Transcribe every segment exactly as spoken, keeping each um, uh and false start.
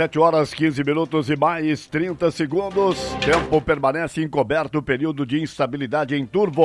sete horas, quinze minutos e mais trinta segundos. Tempo permanece encoberto, período de instabilidade em Turvo.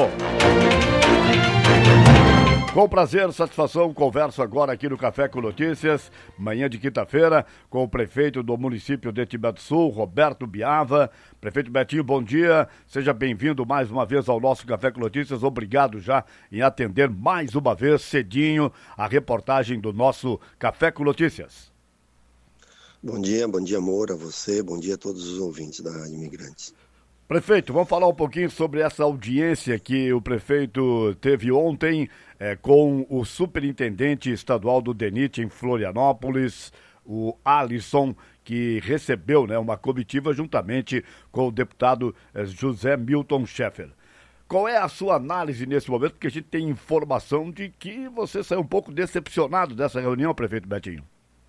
Com prazer, satisfação, converso agora aqui no Café com Notícias, manhã de quinta-feira, com o prefeito do município de Timbé do Sul, Roberto Biava. Prefeito Betinho, bom dia, seja bem-vindo mais uma vez ao nosso Café com Notícias. Obrigado já em atender mais uma vez, cedinho, a reportagem do nosso Café com Notícias. Bom dia, bom dia, Moura, a você, bom dia a todos os ouvintes da Rádio Imigrantes. Prefeito, vamos falar um pouquinho sobre essa audiência que o prefeito teve ontem é, com o superintendente estadual do DENIT em Florianópolis, o Alisson, que recebeu, né, uma comitiva juntamente com o deputado é, José Milton Schaeffer. Qual é a sua análise nesse momento? Porque a gente tem informação de que você saiu um pouco decepcionado dessa reunião, prefeito Betinho.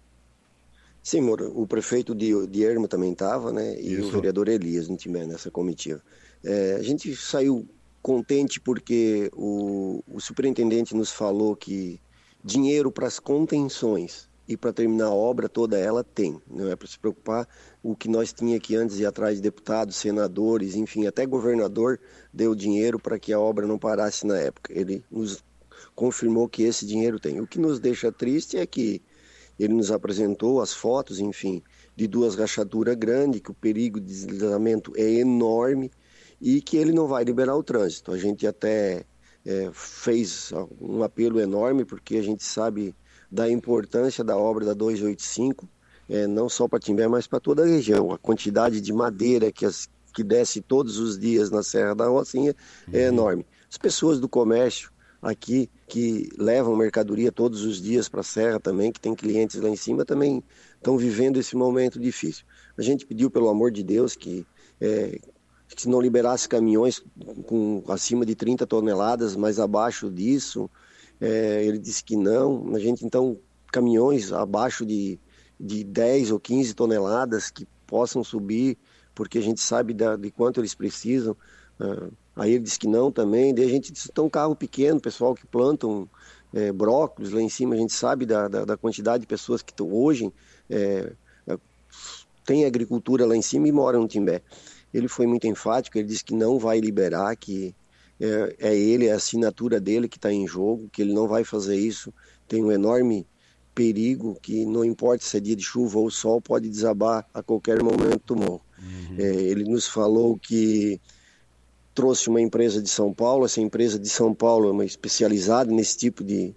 Sim, Moura, o prefeito de, de Ermo também estava, né? E Isso. O vereador Elias no Timbé, nessa comitiva. É, a gente saiu contente porque o, o superintendente nos falou que dinheiro para as contenções e para terminar a obra toda ela tem. Não é para se preocupar. O que nós tínhamos aqui antes de ir atrás de deputados, senadores, enfim, até governador deu dinheiro para que a obra não parasse na época. Ele nos confirmou que esse dinheiro tem. O que nos deixa triste é que ele nos apresentou as fotos, enfim, de duas rachaduras grandes, que o perigo de deslizamento é enorme e que ele não vai liberar o trânsito. A gente até é, fez um apelo enorme, porque a gente sabe da importância da obra da duzentos e oitenta e cinco, é, não só para Timbé, mas para toda a região. A quantidade de madeira que, as, que desce todos os dias na Serra da Rocinha é enorme. As pessoas do comércio aqui, que levam mercadoria todos os dias para a Serra também, que tem clientes lá em cima, também estão vivendo esse momento difícil. A gente pediu, pelo amor de Deus, que, é, que se não liberasse caminhões com acima de trinta toneladas, mas abaixo disso, é, ele disse que não. A gente, então, caminhões abaixo de, de dez ou quinze toneladas que possam subir, porque a gente sabe da, de quanto eles precisam. Uh, Aí ele disse que não também, daí a gente disse, então, um carro pequeno, pessoal que plantam é, brócolis lá em cima, a gente sabe da, da, da quantidade de pessoas que tão, hoje é, tem agricultura lá em cima e moram no Timbé. Ele foi muito enfático, ele disse que não vai liberar, que é, é ele, é a assinatura dele que está em jogo, que ele não vai fazer isso, tem um enorme perigo, que não importa se é dia de chuva ou sol, pode desabar a qualquer momento do morro. Uhum. É, ele nos falou que trouxe uma empresa de São Paulo, essa empresa de São Paulo é uma especializada nesse tipo de,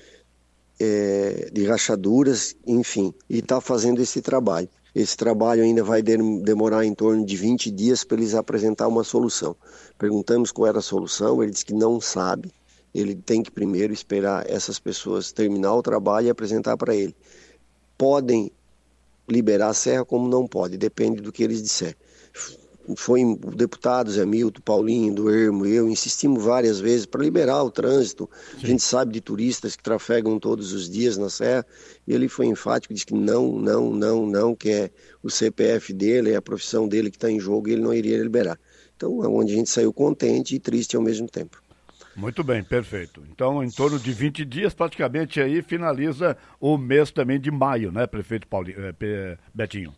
é, de rachaduras, enfim, e está fazendo esse trabalho. Esse trabalho ainda vai de, demorar em torno de vinte dias para eles apresentar uma solução. Perguntamos qual era a solução, ele disse que não sabe, ele tem que primeiro esperar essas pessoas terminar o trabalho e apresentar para ele. Podem liberar a serra como não pode, depende do que eles disserem. Foi o deputado Zé Milton, Paulinho, do Ermo, eu insistimos várias vezes para liberar o trânsito. Sim. A gente sabe de turistas que trafegam todos os dias na serra, e ele foi enfático, disse que não, não, não, não, que é o C P F dele, é a profissão dele que está em jogo e ele não iria liberar. Então é onde a gente saiu contente e triste ao mesmo tempo. Muito bem, perfeito. Então, em torno de vinte dias, praticamente aí finaliza o mês também de maio, né, prefeito Paulinho, é, Betinho?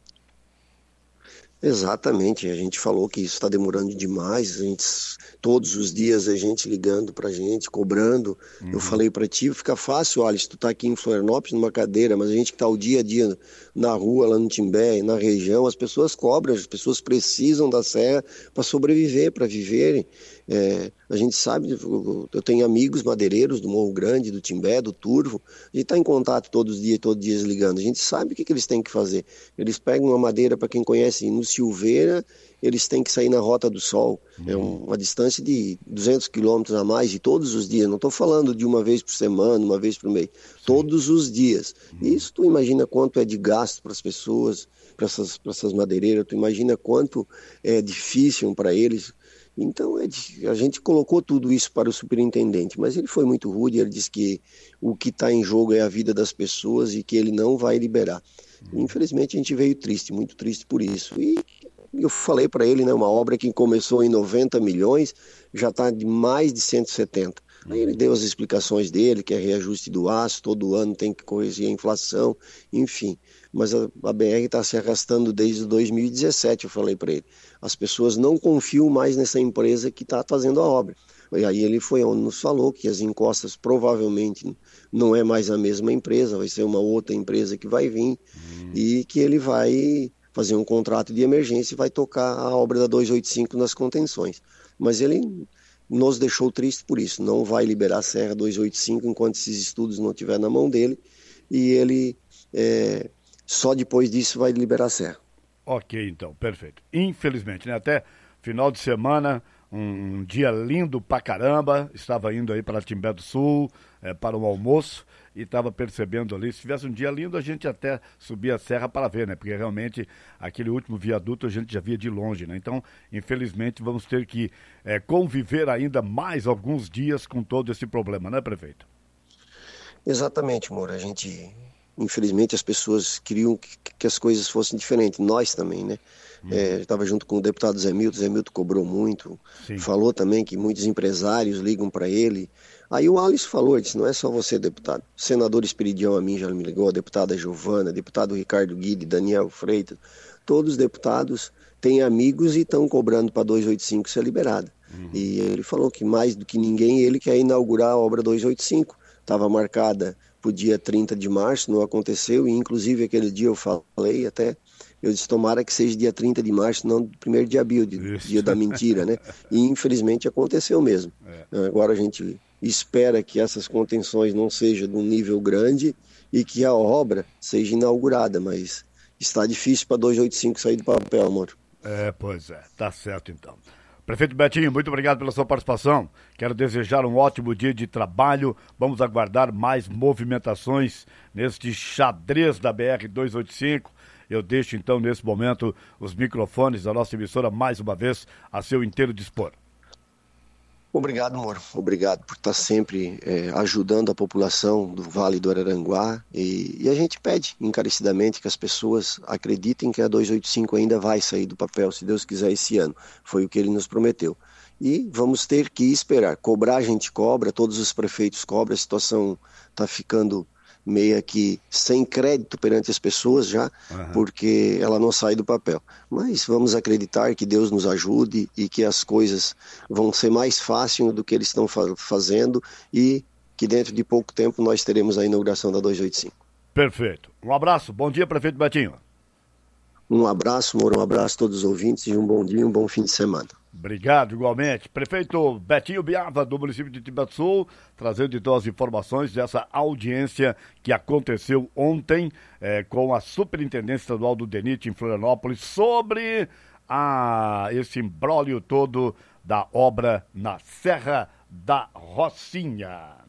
Exatamente, a gente falou que isso está demorando demais, a gente, todos os dias a gente ligando para a gente, cobrando. Uhum. Eu falei para ti, fica fácil, olha, se tu tá aqui em Florianópolis numa cadeira, mas a gente que está o dia a dia na rua, lá no Timbé, na região, as pessoas cobram, as pessoas precisam da serra para sobreviver, para viverem. É, a gente sabe, eu tenho amigos madeireiros do Morro Grande, do Timbé, do Turvo, a gente está em contato todos os dias, todos os dias ligando, a gente sabe o que, que eles têm que fazer. Eles pegam uma madeira, para quem conhece, no Silveira, eles têm que sair na Rota do Sol, uhum. É uma distância de duzentos quilômetros a mais, e todos os dias, não estou falando de uma vez por semana, uma vez por mês, sim. Todos os dias. Uhum. Isso tu imagina quanto é de gasto para as pessoas, para essas, para essas madeireiras, tu imagina quanto é difícil para eles. Então, a gente colocou tudo isso para o superintendente, mas ele foi muito rude, ele disse que o que está em jogo é a vida das pessoas e que ele não vai liberar. Uhum. Infelizmente, a gente veio triste, muito triste por isso. E eu falei para ele, né, uma obra que começou em noventa milhões, já está de mais de cento e setenta. Aí ele deu as explicações dele, que é reajuste do aço, todo ano tem que corrigir a inflação, enfim. Mas a, a B R está se arrastando desde dois mil e dezessete, eu falei para ele. As pessoas não confiam mais nessa empresa que está fazendo a obra. E aí ele foi onde nos falou que as encostas provavelmente não é mais a mesma empresa, vai ser uma outra empresa que vai vir hum. e que ele vai fazer um contrato de emergência e vai tocar a obra da duzentos e oitenta e cinco nas contenções. Mas ele nos deixou triste por isso, não vai liberar a Serra duzentos e oitenta e cinco enquanto esses estudos não estiver na mão dele, e ele é, só depois disso vai liberar a Serra. Ok, então, perfeito. Infelizmente, né? Até final de semana, um, um dia lindo pra caramba, estava indo aí para Timbé do Sul, é, para um almoço, e estava percebendo ali, se tivesse um dia lindo, a gente até subia a serra para ver, né? Porque realmente aquele último viaduto a gente já via de longe, né? Então, infelizmente, vamos ter que é, conviver ainda mais alguns dias com todo esse problema, né, prefeito? Exatamente, Moura. A gente, infelizmente, as pessoas queriam que, que as coisas fossem diferentes. Nós também, né? Hum. É, estava junto com o deputado Zé Milton, Zé Milton cobrou muito, Sim. falou também que muitos empresários ligam para ele. Aí o Alisson falou, disse, não é só você, deputado. O senador Esperidião a mim já me ligou, a deputada Giovana, deputado Ricardo Guide, Daniel Freitas, todos os deputados têm amigos e estão cobrando para duzentos e oitenta e cinco ser liberada. Uhum. E ele falou que mais do que ninguém, ele quer inaugurar a obra duzentos e oitenta e cinco. Estava marcada para o dia trinta de março, não aconteceu, e inclusive aquele dia eu falei até, eu disse, tomara que seja dia trinta de março, não primeiro de abril, dia da mentira, né? E infelizmente aconteceu mesmo. É. Agora a gente espera que essas contenções não sejam de um nível grande e que a obra seja inaugurada, mas está difícil para duzentos e oitenta e cinco sair do papel, amor. É, pois é, tá certo então. Prefeito Betinho, muito obrigado pela sua participação. Quero desejar um ótimo dia de trabalho. Vamos aguardar mais movimentações neste xadrez da B R duzentos e oitenta e cinco. Eu deixo então nesse momento os microfones da nossa emissora mais uma vez a seu inteiro dispor. Obrigado, Moro. Obrigado por estar sempre é, ajudando a população do Vale do Araranguá e, e a gente pede encarecidamente que as pessoas acreditem que a duzentos e oitenta e cinco ainda vai sair do papel, se Deus quiser, esse ano. Foi o que ele nos prometeu. E vamos ter que esperar. Cobrar a gente cobra, todos os prefeitos cobram, a situação está ficando meio que sem crédito perante as pessoas já, uhum. porque ela não sai do papel. Mas vamos acreditar que Deus nos ajude e que as coisas vão ser mais fáceis do que eles estão fa- fazendo e que dentro de pouco tempo nós teremos a inauguração da duzentos e oitenta e cinco. Perfeito. Um abraço. Bom dia, prefeito Betinho. Um abraço, Moro, um abraço a todos os ouvintes e um bom dia, um bom fim de semana. Obrigado, igualmente. Prefeito Betinho Biava, do município de Timbé do Sul, trazendo então as informações dessa audiência que aconteceu ontem eh, com a Superintendência Estadual do DENIT em Florianópolis sobre a, esse imbróglio todo da obra na Serra da Rocinha.